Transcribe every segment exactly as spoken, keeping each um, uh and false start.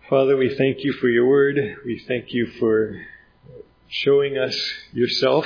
Father, we thank you for your word. We thank you for showing us yourself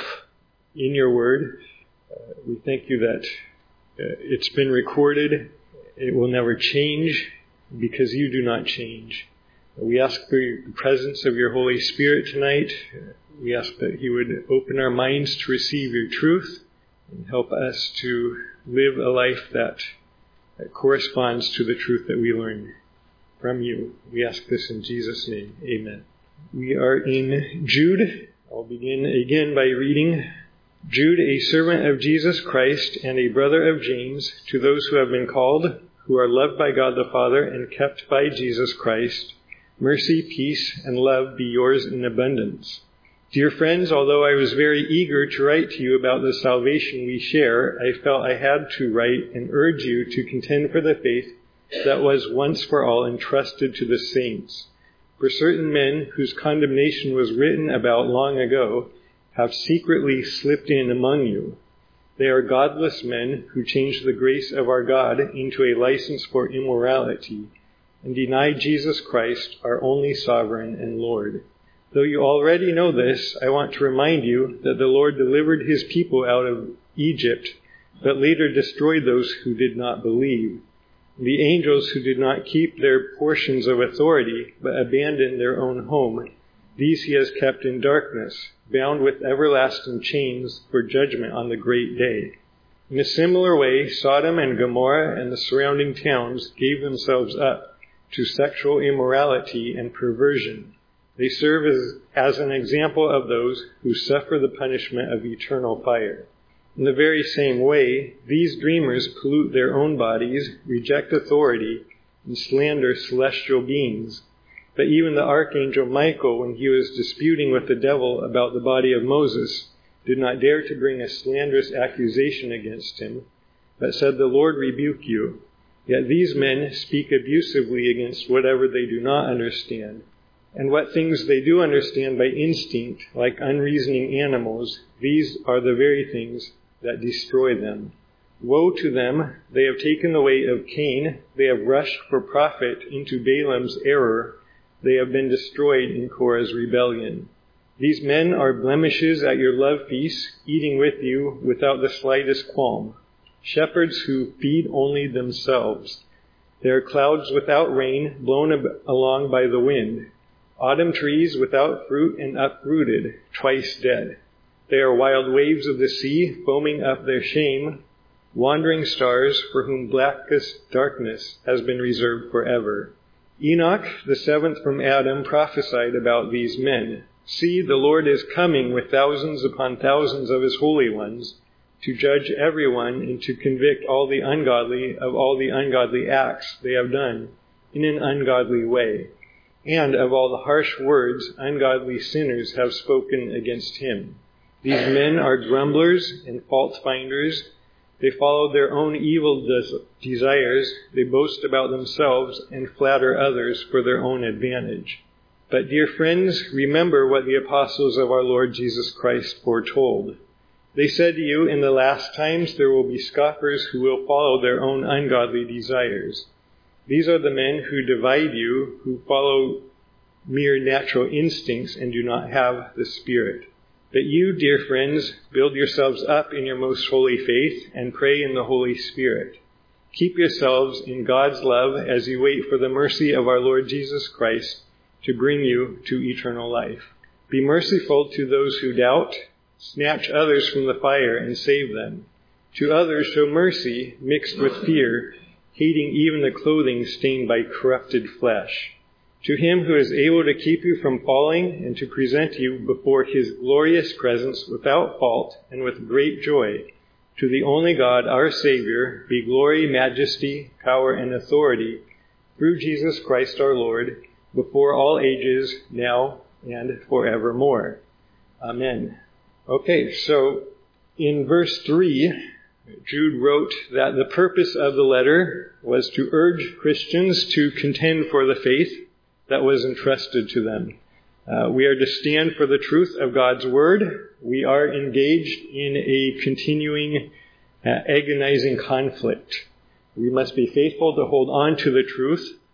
in your word. Uh, we thank you that uh, it's been recorded. It will never change because you do not change. We ask for the presence of your Holy Spirit tonight. We ask that he would open our minds to receive your truth and help us to live a life that, that corresponds to the truth that we learn from you. We ask this in Jesus' name. Amen. We are in Jude. I'll begin again by reading. Jude, a servant of Jesus Christ and a brother of James, to those who have been called, who are loved by God the Father and kept by Jesus Christ, mercy, peace, and love be yours in abundance. Dear friends, although I was very eager to write to you about the salvation we share, I felt I had to write and urge you to contend for the faith that was once for all entrusted to the saints. For certain men whose condemnation was written about long ago have secretly slipped in among you. They are godless men who change the grace of our God into a license for immorality and deny Jesus Christ, our only sovereign and Lord. Though you already know this, I want to remind you that the Lord delivered his people out of Egypt, but later destroyed those who did not believe. The angels who did not keep their portions of authority, but abandoned their own home, these he has kept in darkness, bound with everlasting chains for judgment on the great day. In a similar way, Sodom and Gomorrah and the surrounding towns gave themselves up to sexual immorality and perversion. They serve as, as an example of those who suffer the punishment of eternal fire. In the very same way, these dreamers pollute their own bodies, reject authority, and slander celestial beings. But even the archangel Michael, when he was disputing with the devil about the body of Moses, did not dare to bring a slanderous accusation against him, but said, "The Lord rebuke you." Yet these men speak abusively against whatever they do not understand. And what things they do understand by instinct, like unreasoning animals, these are the very things that destroy them. Woe to them! They have taken the way of Cain. They have rushed for profit into Balaam's error. They have been destroyed in Korah's rebellion. These men are blemishes at your love feast, eating with you without the slightest qualm. Shepherds who feed only themselves. They are clouds without rain, blown ab- along by the wind. Autumn trees without fruit and uprooted, twice dead. They are wild waves of the sea, foaming up their shame, wandering stars for whom blackest darkness has been reserved forever. Enoch, the seventh from Adam, prophesied about these men. See, the Lord is coming with thousands upon thousands of his holy ones to judge everyone and to convict all the ungodly of all the ungodly acts they have done in an ungodly way, and of all the harsh words ungodly sinners have spoken against him. These men are grumblers and fault-finders. They follow their own evil des- desires. They boast about themselves and flatter others for their own advantage. But dear friends, remember what the apostles of our Lord Jesus Christ foretold. They said to you, in the last times there will be scoffers who will follow their own ungodly desires. These are the men who divide you, who follow mere natural instincts and do not have the Spirit. But you, dear friends, build yourselves up in your most holy faith and pray in the Holy Spirit. Keep yourselves in God's love as you wait for the mercy of our Lord Jesus Christ to bring you to eternal life. Be merciful to those who doubt. Snatch others from the fire and save them. To others show mercy mixed with fear, hating even the clothing stained by corrupted flesh. To him who is able to keep you from falling and to present you before his glorious presence without fault and with great joy, to the only God, our Savior, be glory, majesty, power, and authority through Jesus Christ our Lord, before all ages, now and forevermore. Amen. Okay, so in verse three, Jude wrote that the purpose of the letter was to urge Christians to contend for the faith that was entrusted to them. Uh, we are to stand for the truth of God's word. We are engaged in a continuing, uh, agonizing conflict. We must be faithful to hold on to the truth.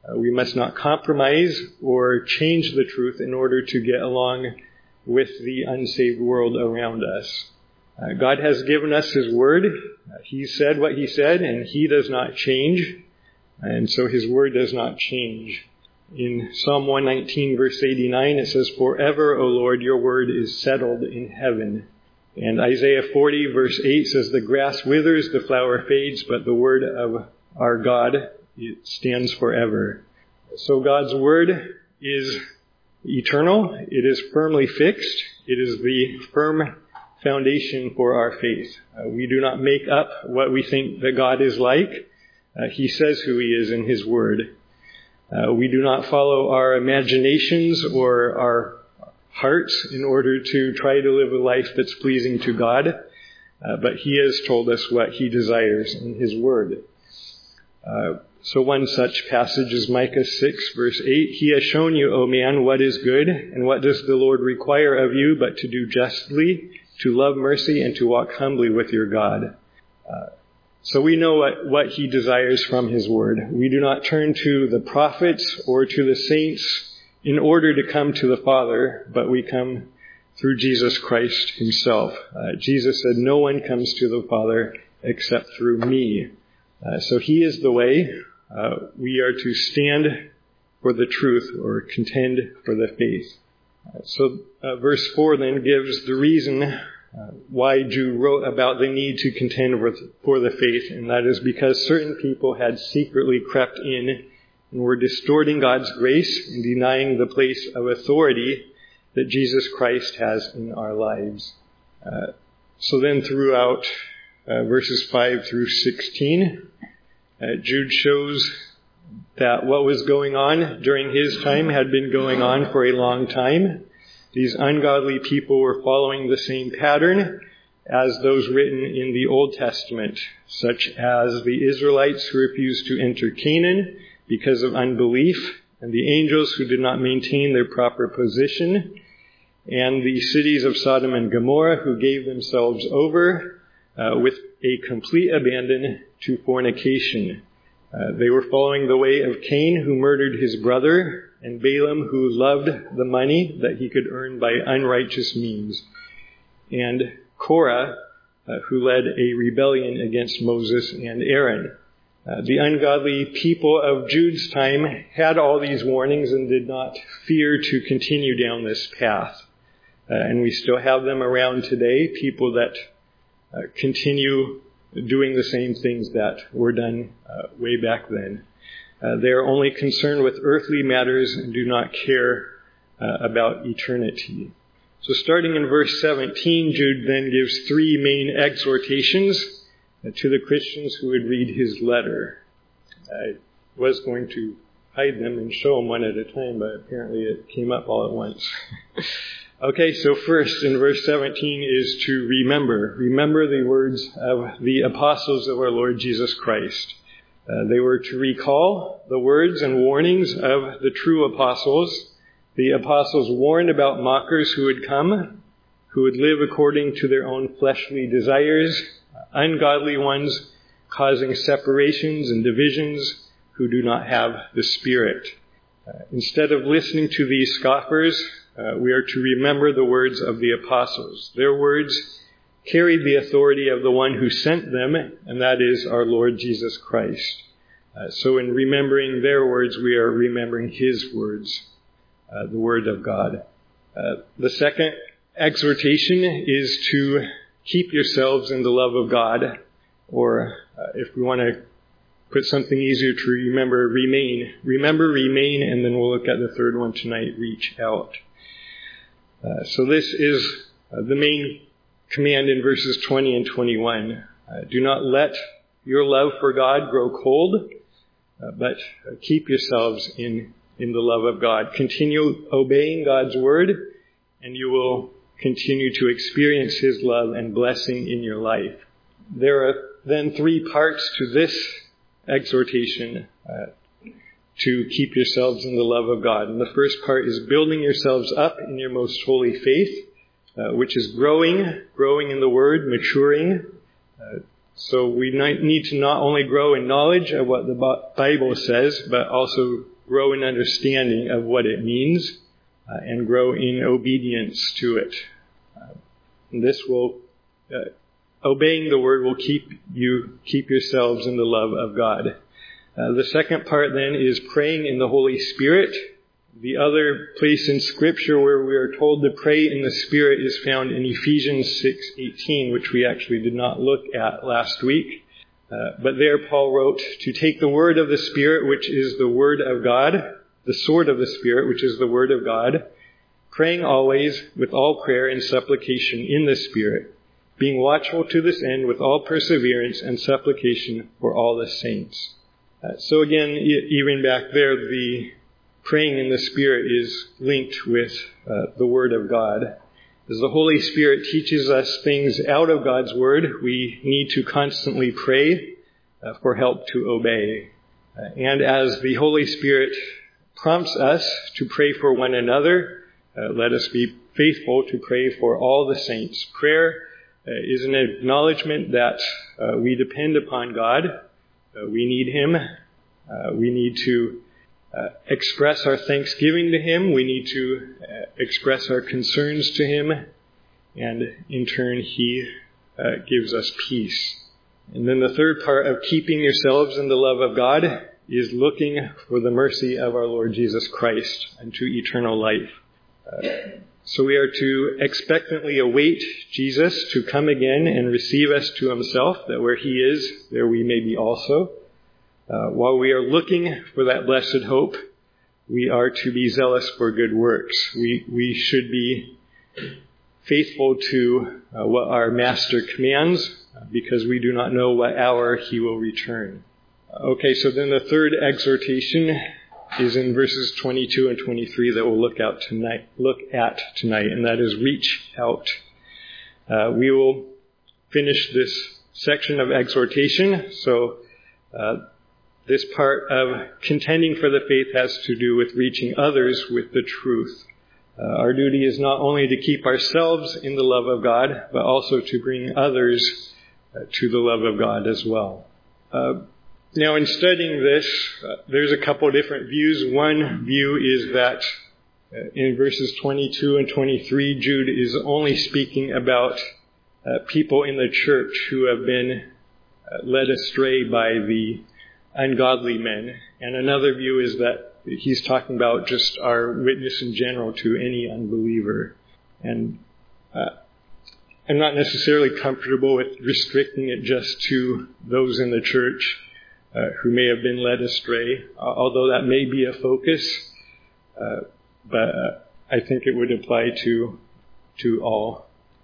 Uh, we must not compromise or change the truth in order to get along with the unsaved world around us. Uh, God has given us His Word. Uh, he said what He said, and He does not change. And so His Word does not change. In Psalm one nineteen, verse eighty-nine, it says, "Forever, O Lord, your word is settled in heaven." And Isaiah forty, verse eight says, "The grass withers, the flower fades, but the word of our God, it stands forever." So God's word is eternal. It is firmly fixed. It is the firm foundation for our faith. Uh, we do not make up what we think that God is like. Uh, he says who He is in His Word. Uh, we do not follow our imaginations or our hearts in order to try to live a life that's pleasing to God. Uh, but He has told us what He desires in His Word. Uh, so one such passage is Micah six, verse eight. "He has shown you, O man, what is good, and what does the Lord require of you but to do justly, to love mercy, and to walk humbly with your God." Uh, so we know what, what He desires from His Word. We do not turn to the prophets or to the saints in order to come to the Father, but we come through Jesus Christ Himself. Uh, Jesus said, "No one comes to the Father except through me." Uh, so He is the way. Uh, we are to stand for the truth or contend for the faith. Uh, so uh, verse four then gives the reason uh, why Jude wrote about the need to contend with, for the faith, and that is because certain people had secretly crept in and were distorting God's grace and denying the place of authority that Jesus Christ has in our lives. Uh, so then throughout uh, verses five through sixteen, uh, Jude shows that what was going on during his time had been going on for a long time. These ungodly people were following the same pattern as those written in the Old Testament, such as the Israelites who refused to enter Canaan because of unbelief, and the angels who did not maintain their proper position, and the cities of Sodom and Gomorrah who gave themselves over uh, with a complete abandon to fornication. Uh, they were following the way of Cain, who murdered his brother, and Balaam, who loved the money that he could earn by unrighteous means, and Korah, uh, who led a rebellion against Moses and Aaron. Uh, the ungodly people of Jude's time had all these warnings and did not fear to continue down this path. Uh, and we still have them around today, people that uh, continue doing the same things that were done uh, way back then. Uh, they are only concerned with earthly matters and do not care uh, about eternity. So starting in verse seventeen, Jude then gives three main exhortations uh, to the Christians who would read his letter. I was going to hide them and show them one at a time, but apparently it came up all at once. Okay, so first in verse seventeen is to remember. Remember the words of the apostles of our Lord Jesus Christ. Uh, they were to recall the words and warnings of the true apostles. The apostles warned about mockers who would come, who would live according to their own fleshly desires, ungodly ones causing separations and divisions, who do not have the Spirit. Uh, instead of listening to these scoffers, uh, we are to remember the words of the apostles. Their words carried the authority of the one who sent them, and that is our Lord Jesus Christ. Uh, so in remembering their words, we are remembering His words, uh, the Word of God. Uh, the second exhortation is to keep yourselves in the love of God, or uh, if we want to put something easier to remember, remain. Remember, remain, and then we'll look at the third one tonight, reach out. Uh, so this is uh, the main command in verses twenty and twenty-one. Uh, do not let your love for God grow cold, uh, but uh, keep yourselves in, in the love of God. Continue obeying God's word, and you will continue to experience His love and blessing in your life. There are then three parts to this exhortation uh, to keep yourselves in the love of God. And the first part is building yourselves up in your most holy faith, Uh, which is growing, growing in the Word, maturing. Uh, so we need to not only grow in knowledge of what the Bible says, but also grow in understanding of what it means uh, and grow in obedience to it. Uh, and this will, uh, obeying the word will keep you, keep yourselves in the love of God. Uh, the second part then is praying in the Holy Spirit. The other place in Scripture where we are told to pray in the Spirit is found in Ephesians six eighteen, which we actually did not look at last week. Uh, but there Paul wrote, to take the word of the Spirit, which is the word of God, the sword of the Spirit, which is the word of God, praying always with all prayer and supplication in the Spirit, being watchful to this end with all perseverance and supplication for all the saints. Uh, so again, e- even back there, the praying in the Spirit is linked with uh, the Word of God. As the Holy Spirit teaches us things out of God's Word, we need to constantly pray uh, for help to obey. Uh, and as the Holy Spirit prompts us to pray for one another, uh, let us be faithful to pray for all the saints. Prayer uh, is an acknowledgement that uh, we depend upon God. Uh, we need Him. Uh, we need to Uh, express our thanksgiving to Him. We need to uh, express our concerns to Him. And in turn, He uh, gives us peace. And then the third part of keeping yourselves in the love of God is looking for the mercy of our Lord Jesus Christ unto eternal life. Uh, so we are to expectantly await Jesus to come again and receive us to Himself, that where He is, there we may be also. Uh, while we are looking for that blessed hope, we are to be zealous for good works. We we should be faithful to uh, what our Master commands, uh, because we do not know what hour He will return. Okay, so then the third exhortation is in verses twenty-two and twenty-three that we'll look out tonight. Look at tonight, and that is reach out. Uh, we will finish this section of exhortation. So. Uh, This part of contending for the faith has to do with reaching others with the truth. Uh, our duty is not only to keep ourselves in the love of God, but also to bring others uh, to the love of God as well. Uh, now, in studying this, uh, there's a couple different views. One view is that uh, in verses twenty-two and twenty-three, Jude is only speaking about uh, people in the church who have been uh, led astray by the ungodly men. And another view is that he's talking about just our witness in general to any unbeliever. And uh, I'm not necessarily comfortable with restricting it just to those in the church uh, who may have been led astray, uh, although that may be a focus. Uh, but uh, I think it would apply to to all.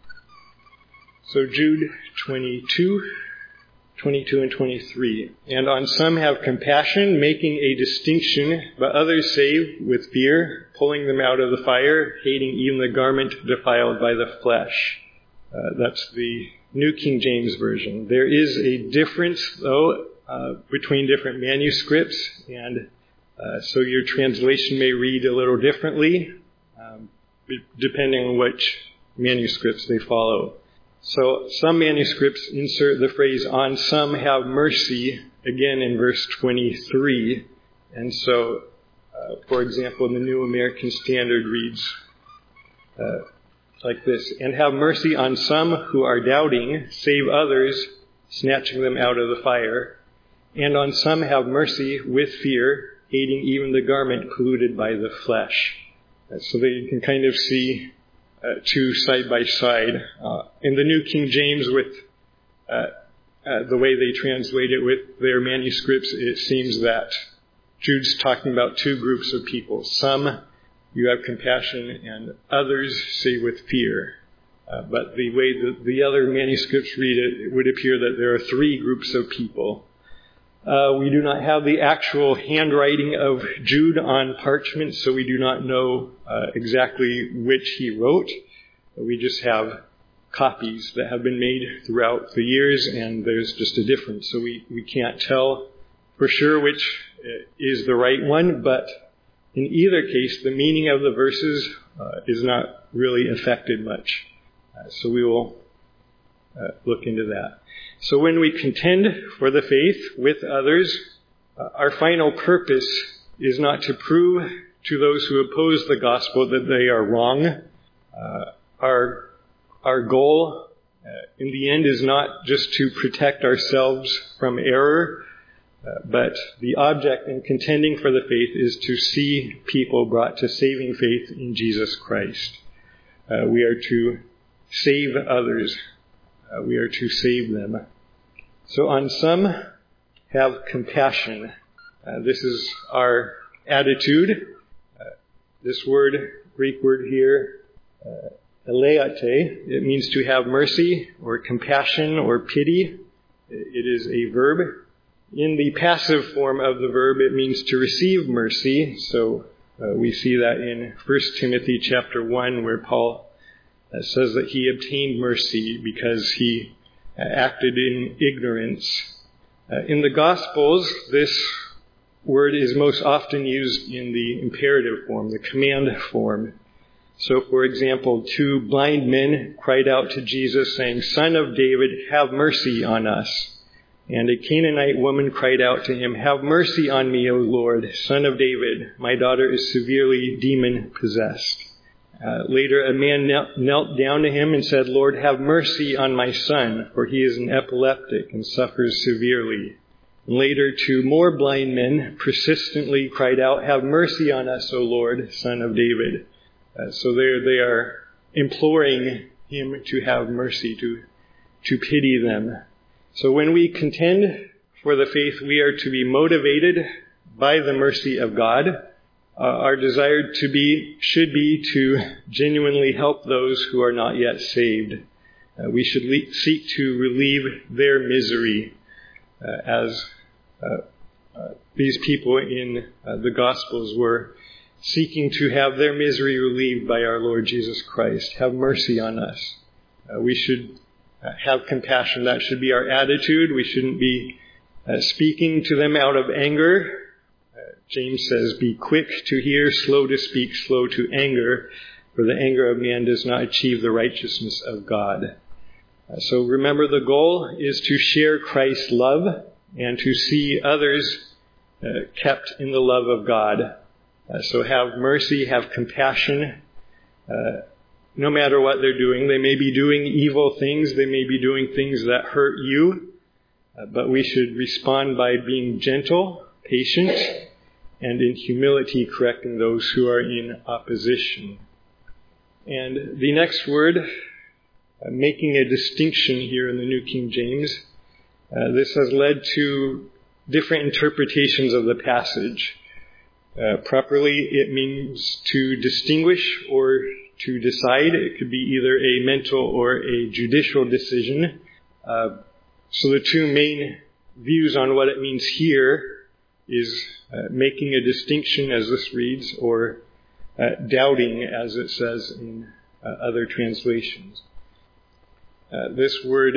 So Jude twenty-two. twenty-two and twenty-three. And on some have compassion, making a distinction, but others save with fear, pulling them out of the fire, hating even the garment defiled by the flesh. Uh, that's the New King James Version. There is a difference, though, uh, between different manuscripts, and uh, so your translation may read a little differently, um, depending on which manuscripts they follow. So some manuscripts insert the phrase, on some have mercy, again in verse twenty-three. And so, uh, for example, the New American Standard reads uh, like this, and have mercy on some who are doubting, save others, snatching them out of the fire. And on some have mercy with fear, hating even the garment polluted by the flesh. Uh, so that you can kind of see Uh, two side by side. Uh, in the New King James, with uh, uh, the way they translate it with their manuscripts, it seems that Jude's talking about two groups of people. Some you have compassion, and others say with fear. Uh, but the way the, the other manuscripts read it, it would appear that there are three groups of people. Uh, we do not have the actual handwriting of Jude on parchment, so we do not know uh, exactly which he wrote. We just have copies that have been made throughout the years, and there's just a difference. So we, we can't tell for sure which is the right one, but in either case, the meaning of the verses uh, is not really affected much. Uh, so we will uh, look into that. So when we contend for the faith with others, uh, our final purpose is not to prove to those who oppose the gospel that they are wrong. Uh, our, our goal uh, in the end is not just to protect ourselves from error, uh, but the object in contending for the faith is to see people brought to saving faith in Jesus Christ. Uh, we are to save others. Uh, we are to save them. So on some, have compassion. Uh, this is our attitude. Uh, this word, Greek word here, uh, eleate, it means to have mercy or compassion or pity. It is a verb. In the passive form of the verb, it means to receive mercy. So uh, we see that in First Timothy chapter one, where Paul uh, says that he obtained mercy because he uh, acted in ignorance. Uh, in the Gospels, this word is most often used in the imperative form, the command form. So, for example, two blind men cried out to Jesus saying, "Son of David, have mercy on us." And a Canaanite woman cried out to him, "Have mercy on me, O Lord, Son of David. My daughter is severely demon-possessed." Uh, later, a man knelt, knelt down to him and said, "Lord, have mercy on my son, for he is an epileptic and suffers severely." And later, two more blind men persistently cried out, "Have mercy on us, O Lord, Son of David." Uh, so there they are imploring him to have mercy, to, to pity them. So when we contend for the faith, we are to be motivated by the mercy of God. Uh, our desire to be, should be to genuinely help those who are not yet saved. Uh, we should le- seek to relieve their misery uh, as uh, uh, these people in uh, the Gospels were seeking to have their misery relieved by our Lord Jesus Christ. Have mercy on us. Uh, we should uh, have compassion. That should be our attitude. We shouldn't be uh, speaking to them out of anger. Uh, James says, "Be quick to hear, slow to speak, slow to anger, for the anger of man does not achieve the righteousness of God." Uh, so remember, the goal is to share Christ's love and to see others uh, kept in the love of God. Uh, so have mercy, have compassion, uh, no matter what they're doing. They may be doing evil things. They may be doing things that hurt you. Uh, but we should respond by being gentle, patient, and in humility correcting those who are in opposition. And the next word, uh, making a distinction here in the New King James, uh, this has led to different interpretations of the passage. Uh, properly, it means to distinguish or to decide. It could be either a mental or a judicial decision. Uh, so the two main views on what it means here is uh, making a distinction, as this reads, or uh, doubting, as it says in uh, other translations. Uh, this word,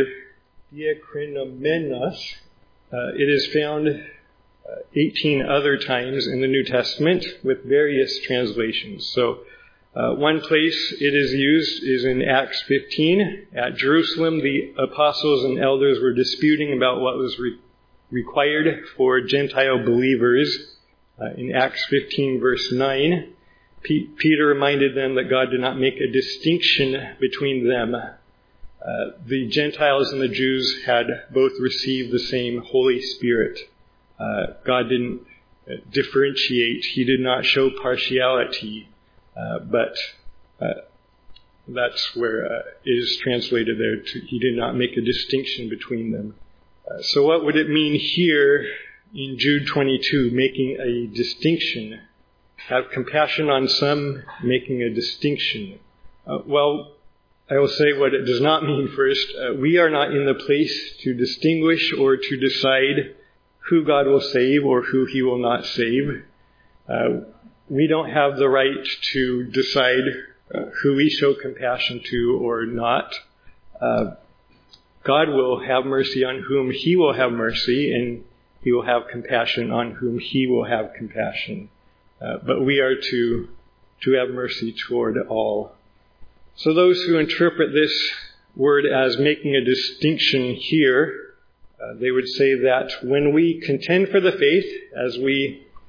diakrinomenos, uh, it is found Uh, eighteen other times in the New Testament with various translations. So uh, one place it is used is in Acts fifteen. At Jerusalem, the apostles and elders were disputing about what was re- required for Gentile believers. Uh, in Acts fifteen, verse nine, P- Peter reminded them that God did not make a distinction between them. Uh, the Gentiles and the Jews had both received the same Holy Spirit. Uh, God didn't differentiate. He did not show partiality. Uh, but uh, that's where uh, it is translated there. To, he did not make a distinction between them. Uh, so what would it mean here in Jude twenty-two, making a distinction? Have compassion on some, making a distinction. Uh, well, I will say what it does not mean first. Uh, we are not in the place to distinguish or to decide who God will save or who he will not save. Uh, we don't have the right to decide uh, who we show compassion to or not. Uh, God will have mercy on whom he will have mercy, and he will have compassion on whom he will have compassion. Uh, but we are to, to have mercy toward all. So those who interpret this word as making a distinction here, Uh, they would say that when we contend for the faith, as we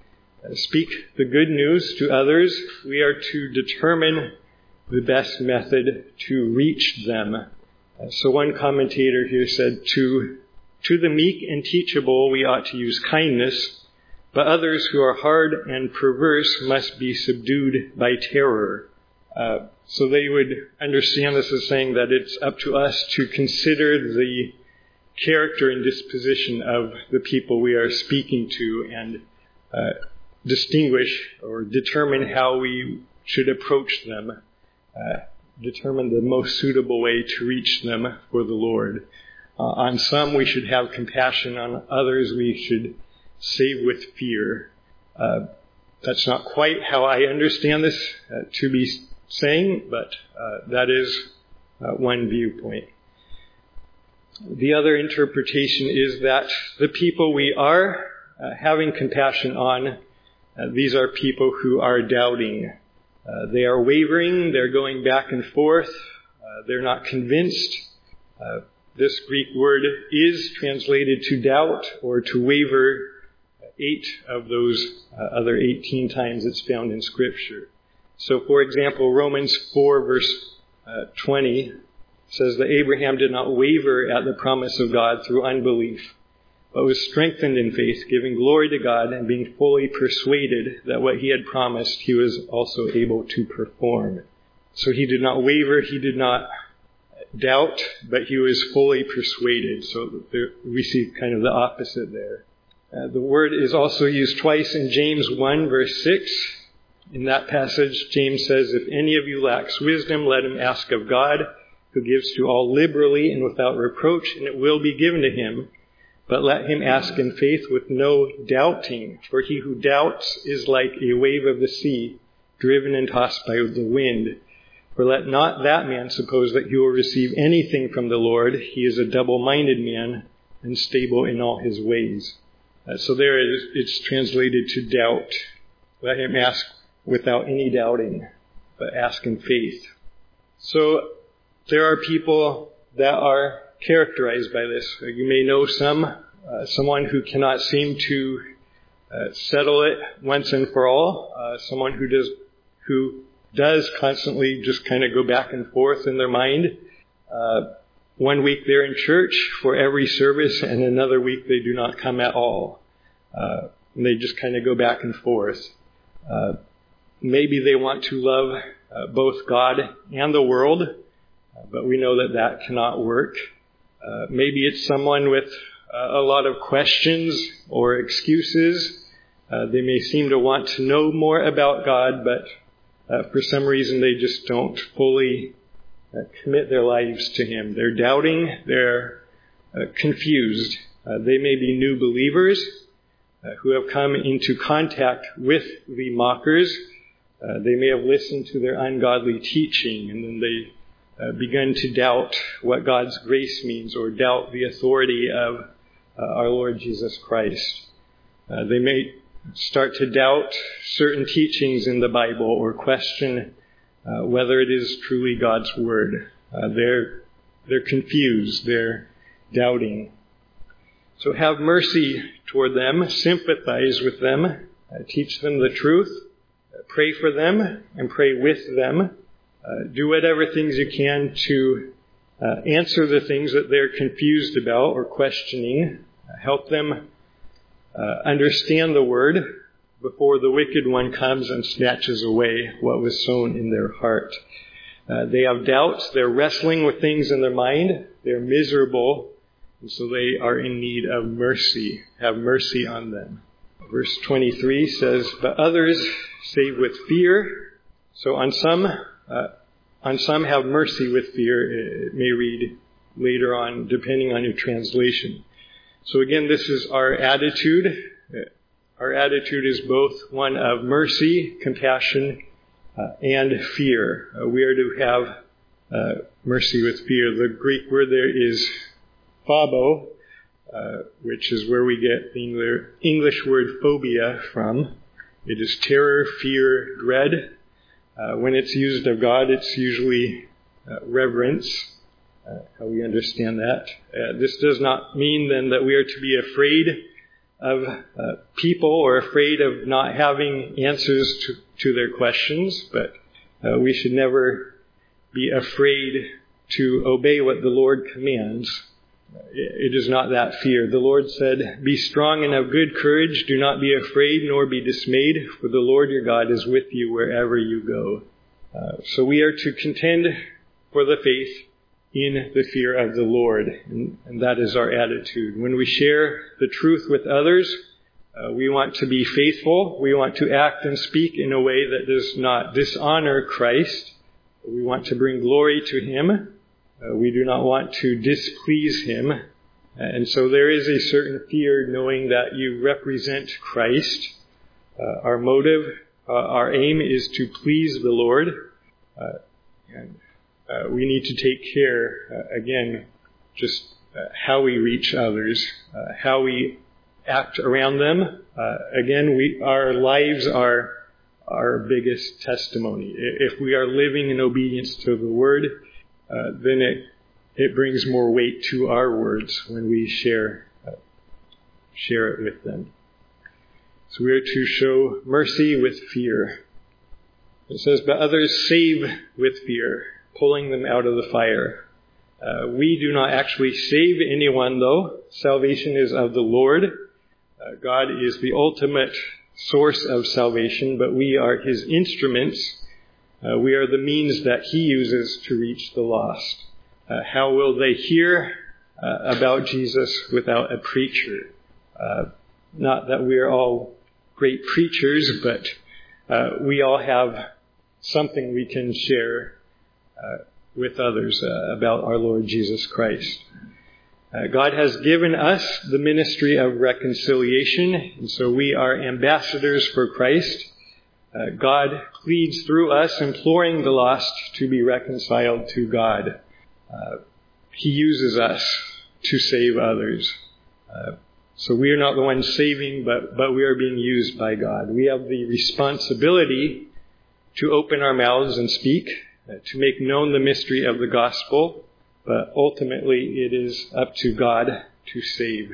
uh, speak the good news to others, we are to determine the best method to reach them. Uh, so one commentator here said, to, to the meek and teachable we ought to use kindness, but others who are hard and perverse must be subdued by terror. Uh, so they would understand this as saying that it's up to us to consider the character and disposition of the people we are speaking to and uh, distinguish or determine how we should approach them, uh, determine the most suitable way to reach them for the Lord. Uh, on some we should have compassion, on others we should save with fear. Uh, that's not quite how I understand this uh, to be saying, but uh, that is uh, one viewpoint. The other interpretation is that the people we are uh, having compassion on, uh, these are people who are doubting. Uh, they are wavering, they're going back and forth, uh, they're not convinced. Uh, this Greek word is translated to doubt or to waver eight of those uh, other eighteen times it's found in Scripture. So, for example, Romans four verse uh, twenty says that Abraham did not waver at the promise of God through unbelief, but was strengthened in faith, giving glory to God and being fully persuaded that what he had promised he was also able to perform. So he did not waver, he did not doubt, but he was fully persuaded. So there, we see kind of the opposite there. Uh, the word is also used twice in James one verse six. In that passage, James says, if any of you lacks wisdom, let him ask of God, who gives to all liberally and without reproach, and it will be given to him. But let him ask in faith with no doubting, for he who doubts is like a wave of the sea, driven and tossed by the wind. For let not that man suppose that he will receive anything from the Lord. He is a double-minded man, unstable in all his ways. Uh, so there it is, it's translated to doubt. Let him ask without any doubting, but ask in faith. So there are people that are characterized by this. You may know some, uh, someone who cannot seem to uh, settle it once and for all, uh, someone who does who does constantly just kind of go back and forth in their mind. Uh, one week they're in church for every service, and another week they do not come at all. Uh, and they just kind of go back and forth. Uh, maybe they want to love uh, both God and the world, uh, but we know that that cannot work. Uh, maybe it's someone with uh, a lot of questions or excuses. Uh, they may seem to want to know more about God, but uh, for some reason they just don't fully uh, commit their lives to Him. They're doubting. They're uh, confused. Uh, they may be new believers uh, who have come into contact with the mockers. Uh, they may have listened to their ungodly teaching, and then they Uh, begun to doubt what God's grace means, or doubt the authority of uh, our Lord Jesus Christ. Uh, they may start to doubt certain teachings in the Bible, or question uh, whether it is truly God's Word. Uh, they're they're confused. They're doubting. So have mercy toward them. Sympathize with them. Uh, teach them the truth. Uh, pray for them and pray with them. Uh, do whatever things you can to uh, answer the things that they're confused about or questioning. Uh, help them uh, understand the Word before the wicked one comes and snatches away what was sown in their heart. Uh, they have doubts. They're wrestling with things in their mind. They're miserable, and so they are in need of mercy. Have mercy on them. Verse twenty-three says, but others save with fear. So on some Uh, on some have mercy with fear. It may read later on, depending on your translation. So again, this is our attitude. Our attitude is both one of mercy, compassion, uh, and fear. Uh, we are to have uh, mercy with fear. The Greek word there is phabo, uh, which is where we get the English word phobia from. It is terror, fear, dread. Uh, when it's used of God, it's usually uh, reverence, uh, how we understand that. Uh, this does not mean then that we are to be afraid of uh, people or afraid of not having answers to, to their questions, but uh, we should never be afraid to obey what the Lord commands. It is not that fear. The Lord said, "Be strong and of good courage. Do not be afraid nor be dismayed, for the Lord your God is with you wherever you go." Uh, so we are to contend for the faith in the fear of the Lord, and, and that is our attitude. When we share the truth with others, uh, we want to be faithful. We want to act and speak in a way that does not dishonor Christ. We want to bring glory to Him. Uh, we do not want to displease Him. And so there is a certain fear knowing that you represent Christ. Uh, our motive, uh, our aim is to please the Lord. Uh, and uh, we need to take care, uh, again, just uh, how we reach others, uh, how we act around them. Uh, again, we our lives are our biggest testimony. If we are living in obedience to the Word, Uh, then it it brings more weight to our words when we share uh, share it with them. So we are to show mercy with fear. It says, "But others save with fear, pulling them out of the fire." Uh, we do not actually save anyone, though. Salvation is of the Lord. Uh, God is the ultimate source of salvation, but we are His instruments. Uh, we are the means that He uses to reach the lost. Uh, how will they hear uh, about Jesus without a preacher? Uh, not that we are all great preachers, but uh, we all have something we can share uh, with others uh, about our Lord Jesus Christ. Uh, God has given us the ministry of reconciliation, and so we are ambassadors for Christ. Uh, God pleads through us, imploring the lost to be reconciled to God. Uh, he uses us to save others. Uh, so we are not the ones saving, but, but we are being used by God. We have the responsibility to open our mouths and speak, uh, to make known the mystery of the gospel, but ultimately it is up to God to save.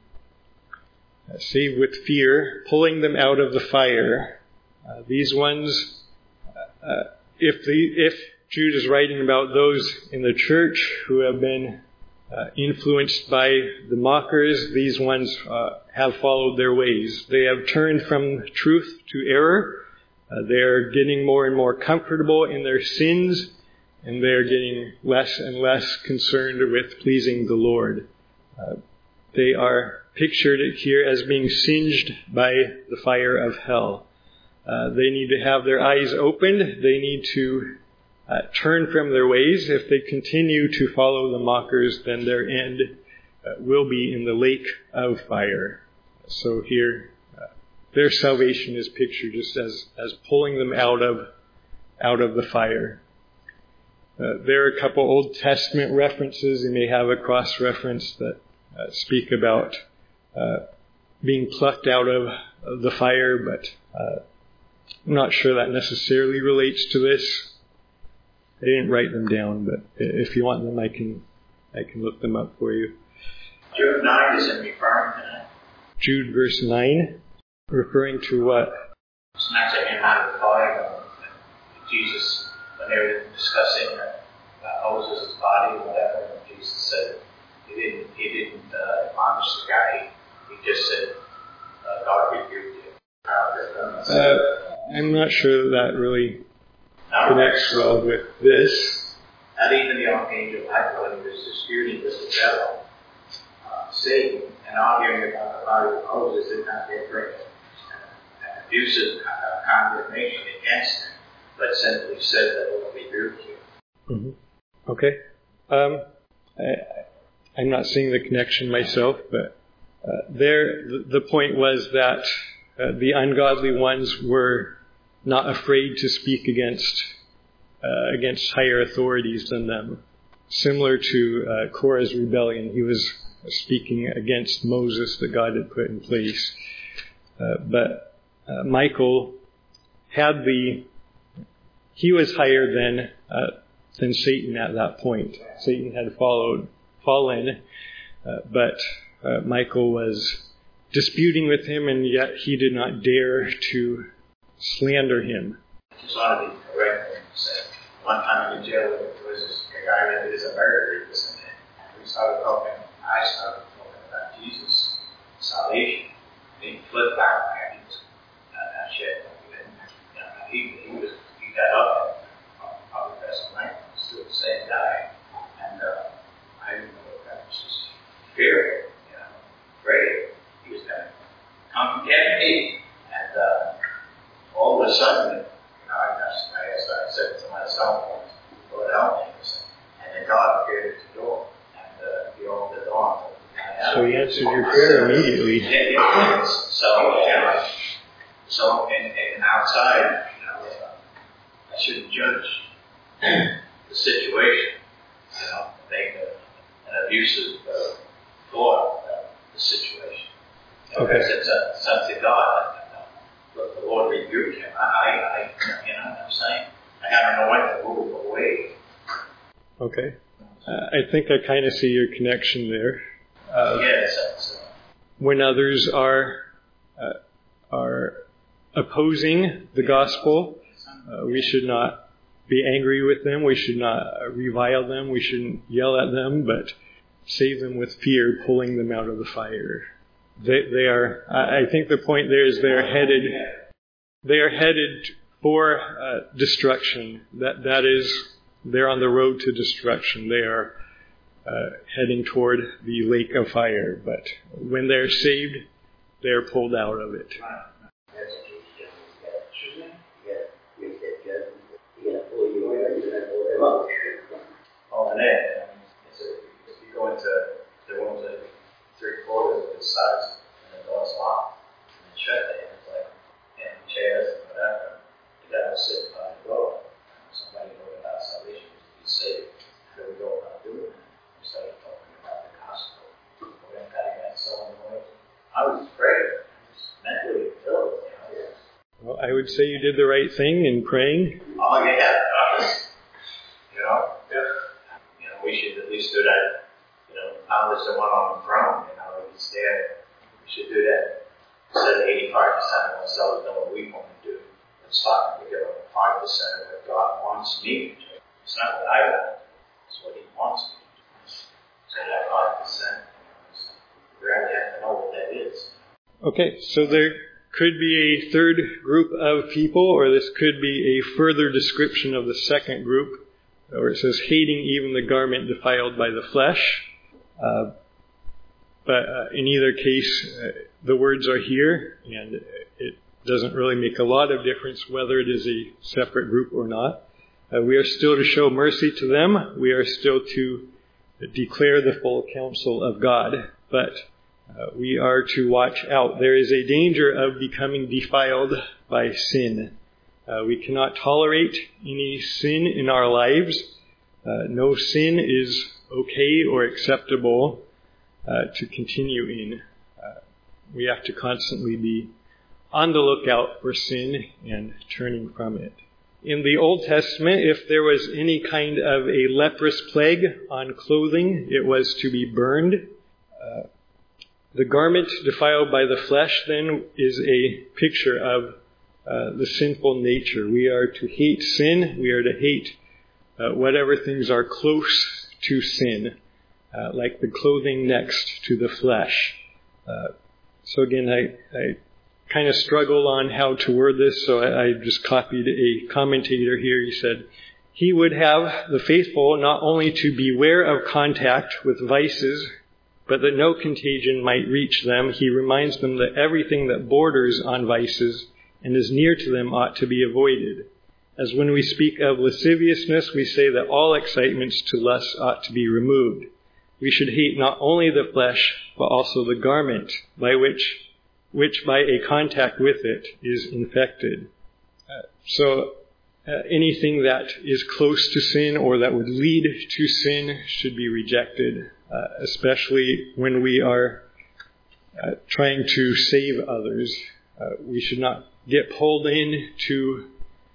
Uh, save with fear, pulling them out of the fire. Uh, these ones, uh, if the, if Jude is writing about those in the church who have been uh, influenced by the mockers, these ones uh, have followed their ways. They have turned from truth to error. Uh, they're getting more and more comfortable in their sins, and they're getting less and less concerned with pleasing the Lord. Uh, they are pictured here as being singed by the fire of hell. Uh, they need to have their eyes opened. They need to uh, turn from their ways. If they continue to follow the mockers, then their end uh, will be in the lake of fire. So here, uh, their salvation is pictured just as, as pulling them out of out of the fire. Uh, there are a couple Old Testament references. You may have a cross-reference that uh, speak about uh, being plucked out of, of the fire, but uh, I'm not sure that necessarily relates to this. I didn't write them down, but if you want them, I can I can look them up for you. Jude nine is in referring to that. Jude verse nine, referring to what? Snatching him out of the fire. Jesus, when they were discussing uh, Moses' body or whatever, and Jesus said he didn't he didn't uh, admonish the guy. He just said, uh, "God rebuked you." Uh, I'm not sure that that really connects well with this. Not even the archangel Michael, when he was disputing with the devil, uh, Satan, and arguing about the body of Moses, did not bring an abusive uh, condemnation against him, but simply said that it will rebuke you. Mm-hmm. Okay. Um, I, I'm not seeing the connection myself, but uh, there the, the point was that Uh, the ungodly ones were not afraid to speak against uh, against higher authorities than them. Similar to uh, Korah's rebellion, he was speaking against Moses that God had put in place. Uh, but uh, Michael had the he was higher than uh, than Satan at that point. Satan had followed fallen, uh, but uh, Michael was disputing with him, and yet he did not dare to slander him. I just want to be correct when you said one time in jail there was this guy that is a murderer. He was in it. And we started talking, I started talking about Jesus, salvation. And he flipped out and he was uh, that shit. You know, he, he was he got up and uh, probably best night, still the same guy. And uh, I didn't know if that was just fear, you know, afraid. He was going to come and get me. And uh, all of a sudden, you know, I, I, I said to myself, Lord help me. And then God appeared at the door. And uh, he opened the door. So he answered your prayer immediately. Yeah, yeah. So, you know, so and, and outside, you know, uh, I shouldn't judge the situation, you know, make a, an abusive uh, thought of the situation. Okay. Because it's a son to God. But the Lord rebuked him. I, I, you know what I'm saying? I haven't know when to move away. Okay. Uh, I think I kind of see your connection there. Uh, yes. That's, uh, when others are uh, are opposing the gospel, uh, we should not be angry with them. We should not revile them. We shouldn't yell at them, but save them with fear, pulling them out of the fire. They, they are. I think the point there is they are headed. They are headed for uh, destruction. That that is, they're on the road to destruction. They are uh, heading toward the lake of fire. But when they're saved, they are pulled out of it. Oh, and then if you go into the ones that three quarters of the size and the door's locked and shut there, it's like empty chairs and whatever. You gotta sit by the door. Somebody wrote about salvation to be saved. How do we go about doing that? We started talking about the gospel. We're going to get so annoyed. I was afraid. I was mentally ill, you know. Yes. Well, I would say you did the right thing in praying. Oh, yeah. You know? Yeah. You know, we should at least do that. You know, now there's the one on the throne, you know, he's there. We should do that. Instead of eighty-five percent of ourselves know what we want to do. Let's start to get over five percent of what God wants me to do. It's not what I want. It's what he wants me to do. So that five percent, we really have to know what that is. Okay, so there could be a third group of people, or this could be a further description of the second group, where it says, hating even the garment defiled by the flesh. Uh, but uh, in either case, uh, the words are here, and it doesn't really make a lot of difference whether it is a separate group or not. Uh, we are still to show mercy to them. We are still to declare the full counsel of God. But uh, we are to watch out. There is a danger of becoming defiled by sin. Uh, we cannot tolerate any sin in our lives. Uh, no sin is okay or acceptable uh, to continue in. Uh, we have to constantly be on the lookout for sin and turning from it. In the Old Testament, if there was any kind of a leprous plague on clothing, it was to be burned. Uh, the garment defiled by the flesh, then, is a picture of uh, the sinful nature. We are to hate sin. We are to hate uh, whatever things are close to sin, uh, like the clothing next to the flesh. Uh, so again, I, I kind of struggle on how to word this, so I, I just copied a commentator here. He said, he would have the faithful not only to beware of contact with vices, but that no contagion might reach them. He reminds them that everything that borders on vices and is near to them ought to be avoided. As when we speak of lasciviousness, we say that all excitements to lust ought to be removed. We should hate not only the flesh, but also the garment, by which which by a contact with it is infected. Uh, so uh, anything that is close to sin or that would lead to sin should be rejected, uh, especially when we are uh, trying to save others. Uh, we should not get pulled into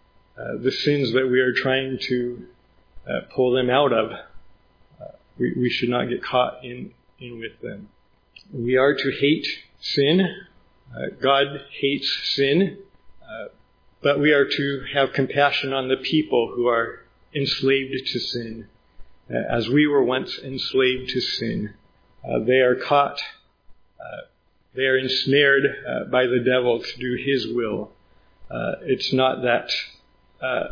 uh, the sins that we are trying to uh, pull them out of. Uh, we, we should not get caught in, in with them. We are to hate sin. Uh, God hates sin, uh, but we are to have compassion on the people who are enslaved to sin. Uh, as we were once enslaved to sin, uh, they are caught, uh, they are ensnared uh, by the devil to do his will. Uh, it's not that uh,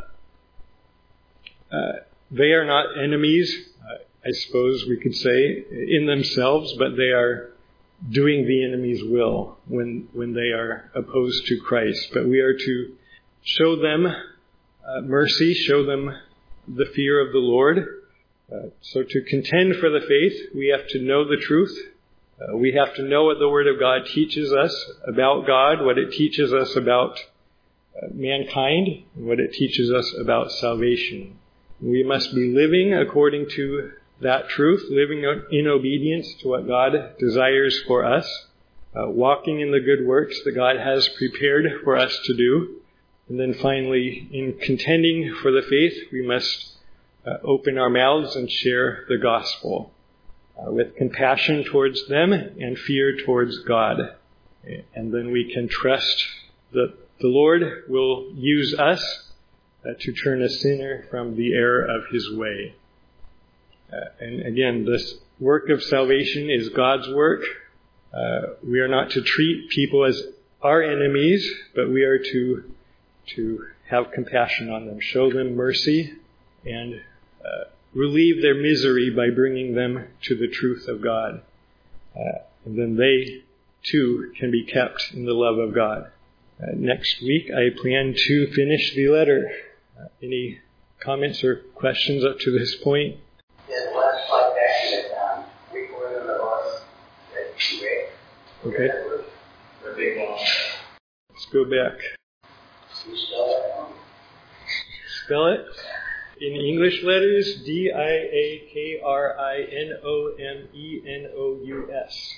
uh, they are not enemies, uh, I suppose we could say, in themselves, but they are doing the enemy's will when when they are opposed to Christ. But we are to show them uh, mercy, show them the fear of the Lord. Uh, so to contend for the faith, we have to know the truth. Uh, we have to know what the Word of God teaches us about God, what it teaches us about uh, mankind, and what it teaches us about salvation. We must be living according to that truth, living in obedience to what God desires for us, uh, walking in the good works that God has prepared for us to do. And then finally, in contending for the faith, we must uh, open our mouths and share the gospel uh, with compassion towards them and fear towards God. And then we can trust that the Lord will use us uh, to turn a sinner from the error of his way. Uh, and again, this work of salvation is God's work. Uh, we are not to treat people as our enemies, but we are to to have compassion on them, show them mercy, and uh, relieve their misery by bringing them to the truth of God. Uh, and then they, too, can be kept in the love of God. Uh, next week, I plan to finish the letter. Uh, any comments or questions up to this point? Yeah, the last slide back to that um, week one of the loss that you read. Okay. The big one. Let's go back. You spell that wrong. Spell it in English letters, D I A K R I N O M E N O U S.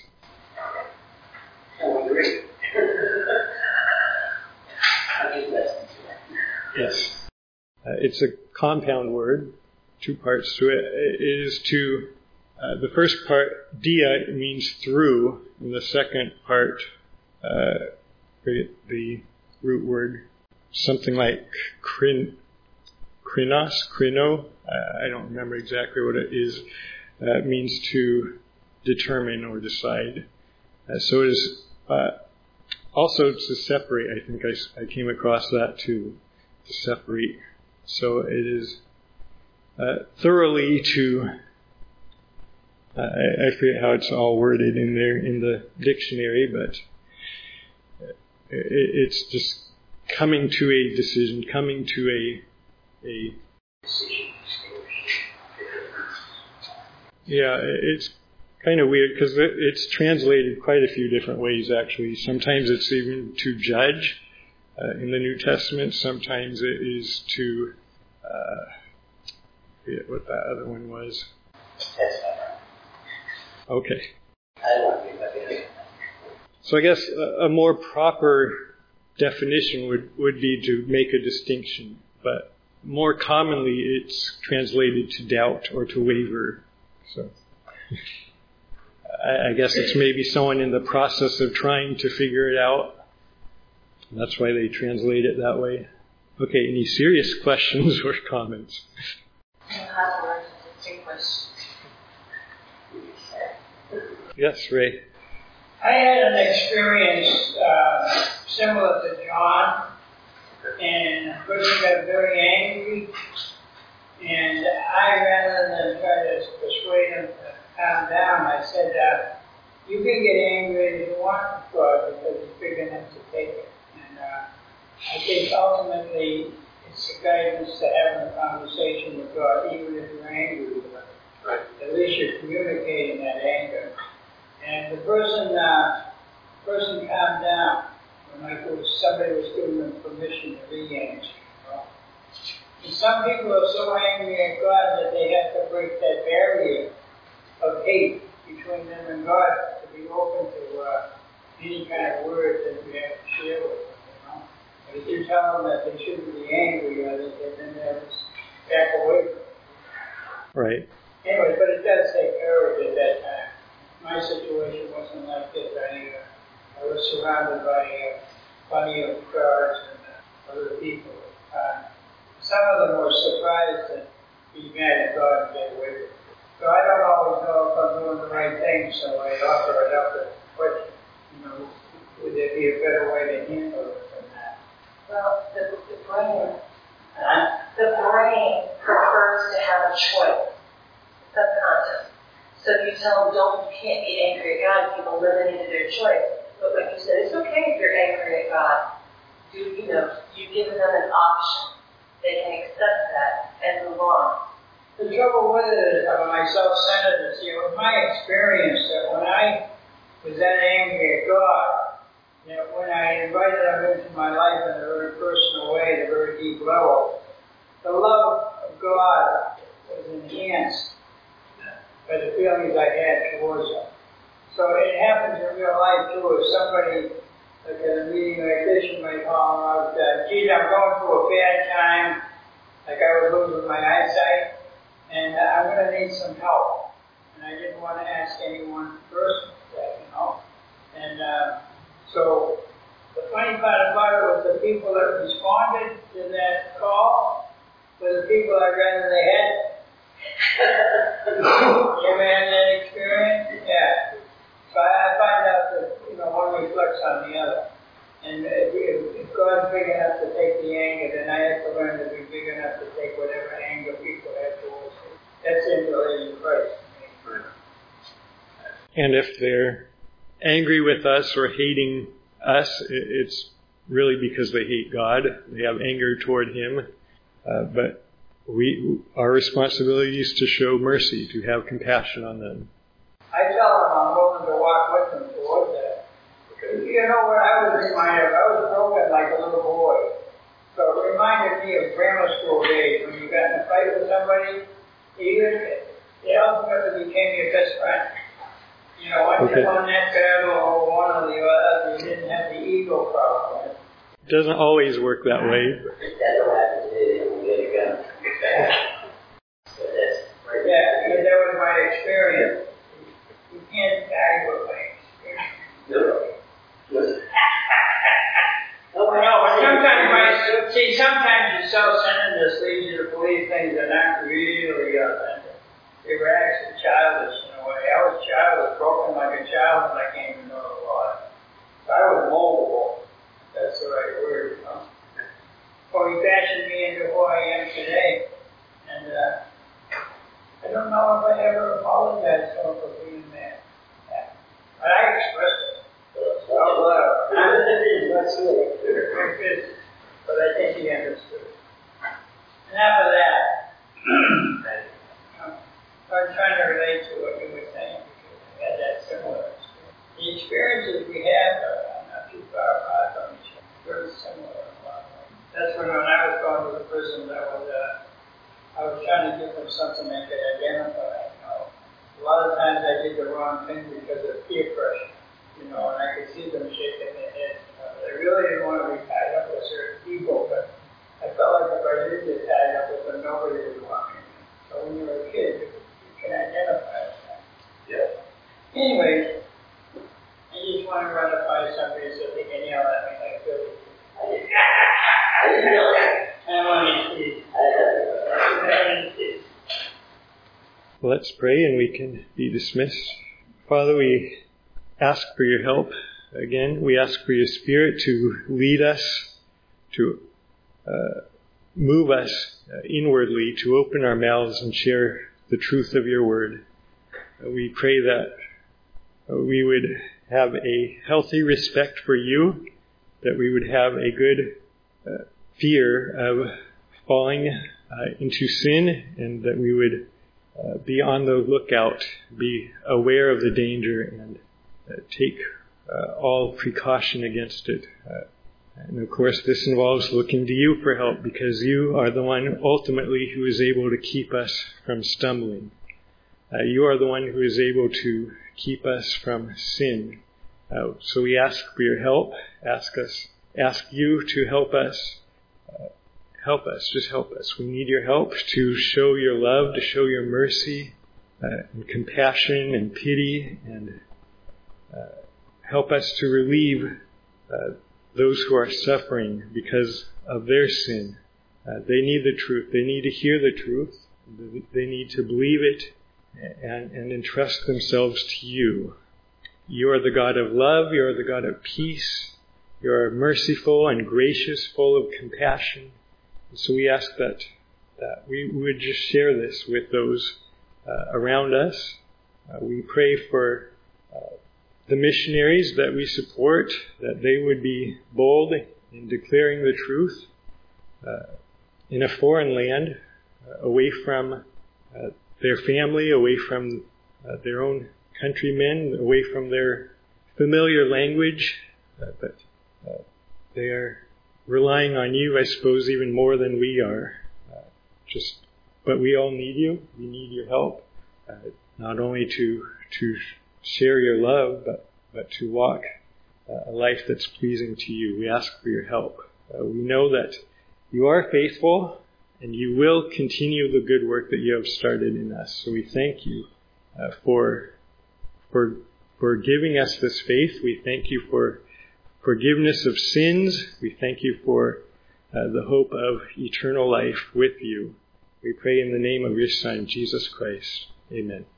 Oh, great. I'll give lessons to that. Yes. Uh, it's a compound word, two parts to it. It is to, uh, the first part, dia, means through, and the second part, uh, the, the root word, something like krin, krinos, krino, uh, I don't remember exactly what it is, uh, means to determine or decide. Uh, so it is uh, also to separate. I think I, I came across that too, to separate. So it is uh, thoroughly to, uh, I, I forget how it's all worded in there in the dictionary, but it, it's just coming to a decision, coming to a, a yeah, it's kind of weird because it's translated quite a few different ways, actually. Sometimes it's even to judge uh, in the New Testament. Sometimes it is to, uh, I forget what that other one was. Okay. So I guess a, a more proper definition would, would be to make a distinction, but more commonly it's translated to doubt or to waver. So I, I guess it's maybe someone in the process of trying to figure it out. That's why they translate it that way. Okay, any serious questions or comments? How to learn to distinguish. Yes, Ray. I had an experience uh, similar to John, and a person got very angry, and I, rather than try to persuade him to calm down, I said, uh, you can get angry if you want with God because it's big enough to take it. And uh, I think ultimately it's the guidance to having a conversation with God, even if you're angry with him. Right. At least you're communicating that anger. And the person, uh, person calmed down when I was, somebody was giving them permission to re-angry. You know? And some people are so angry at God that they have to break that barrier of hate between them and God to be open to uh, any kind of word that we have to share with them. You know? But if you tell them that they shouldn't be angry, uh, then they'll back away from it. Right. Anyway, but it does take courage at that time. My situation wasn't like this. I, uh, was surrounded by uh, plenty of guards and uh, other people. Uh, some of them were surprised that he mad at God and get away with it. So I don't always know if I'm doing the right thing, so I offer it up as a question. You know, would there be a better way to handle it than that? Well, the, the brain, Huh? the brain prefers to have a choice, subconscious. So if you tell them, don't, you can't be angry at God, people limited their choice. But when you say, it's okay if you're angry at God, do you know, you've given them an option. They can accept that and move on. The trouble with it is, I'm my self-centeredness. You know, my experience that when I was that angry at God, you know, when I invited Him into my life in a very personal way, at a very deep level, the love of God was enhanced by the feelings I had towards Him. So it happens in real life too. If somebody, like at a meeting like this, you might call them out, uh, geez, I'm going through a bad time, like I was losing my eyesight, and uh, I'm going to need some help. And I didn't want to ask anyone first that, you know. And uh, so the funny part about it was the people that responded to that call were the people I'd rather they had. You ever had that experience? Yeah. So I find out that, you know, one reflects on the other. And if, if God's big enough to take the anger, then I have to learn to be big enough to take whatever anger people have towards me. That's emulating Christ. And if they're angry with us or hating us, it's really because they hate God. They have anger toward Him. Uh, but we, our responsibility is to show mercy, to have compassion on them. I tell them I'm willing to walk with them towards that. You know what I was reminded of? I was broken like a little boy. So it reminded me of grammar school days when you got in a fight with somebody, you, it ultimately became your best friend. You know, once Okay. you won that battle or one or the other, you didn't have the ego problem. It doesn't always work that way. That's what happens when you get a gun. So that's right. Yeah, because that was my experience. You can't die with my experience. No. Listen. No, but sometimes my, see, sometimes your self-centeredness leads you to believe things that aren't really authentic. They were actually childish in a way. I was childish, broken like a child, and I came to know the Lord. So I was moldable. That's the right word, you know. Well, He fashioned me into who I am today. And uh, I don't know if I ever apologized to Him for being mad. Yeah. But I expressed it. Oh, well. That's it. But I think He understood. Enough of that. I'm trying to relate to what you were saying because I had that similar experience. The experiences we have are not too far apart from each other. Very similar in a lot of ways. That's when, when I was going to the prison, that was, uh, I was trying to give them something they could identify. You know, a lot of times I did the wrong thing because of peer pressure. You know, and I could see them shaking their heads. You know, they really didn't want to be tied up with certain people, but I felt like if I did get tied up with them, nobody would want me. So when you're a kid, you, you can identify with that. Yeah. Anyway, I just want to run it by somebody so they can yell at me like Billy. I didn't know that. I want to see. I I want to see. Let's pray and we can be dismissed. Father, we ask for your help. Again, we ask for your Spirit to lead us, to uh, move us uh, inwardly, to open our mouths and share the truth of your word. Uh, we pray that uh, we would have a healthy respect for you, that we would have a good uh, fear of falling uh, into sin, and that we would uh, be on the lookout, be aware of the danger, and uh, take uh, all precaution against it. Uh, and of course, this involves looking to you for help, because you are the one ultimately who is able to keep us from stumbling. Uh, you are the one who is able to keep us from sin. Uh, so we ask for your help. Ask us, ask you to help us. Uh, help us, just help us. We need your help to show your love, to show your mercy, uh, and compassion and pity, and uh, help us to relieve uh, those who are suffering because of their sin. Uh, they need the truth. They need to hear the truth. They need to believe it and, and entrust themselves to you. You are the God of love. You are the God of peace. You are merciful and gracious, full of compassion. And so we ask that, that we would just share this with those uh, around us. Uh, we pray for uh, the missionaries that we support, that they would be bold in declaring the truth uh, in a foreign land, uh, away from uh, their family, away from uh, their own countrymen, away from their familiar language, uh, but uh, they are relying on you, I suppose, even more than we are. Uh, just, but we all need you. We need your help, uh, not only to to share your love, but but to walk uh, a life that's pleasing to you. We ask for your help. Uh, we know that you are faithful, and you will continue the good work that you have started in us. So we thank you uh, for for for giving us this faith. We thank you for forgiveness of sins. We thank you for uh, the hope of eternal life with you. We pray in the name of your Son, Jesus Christ. Amen.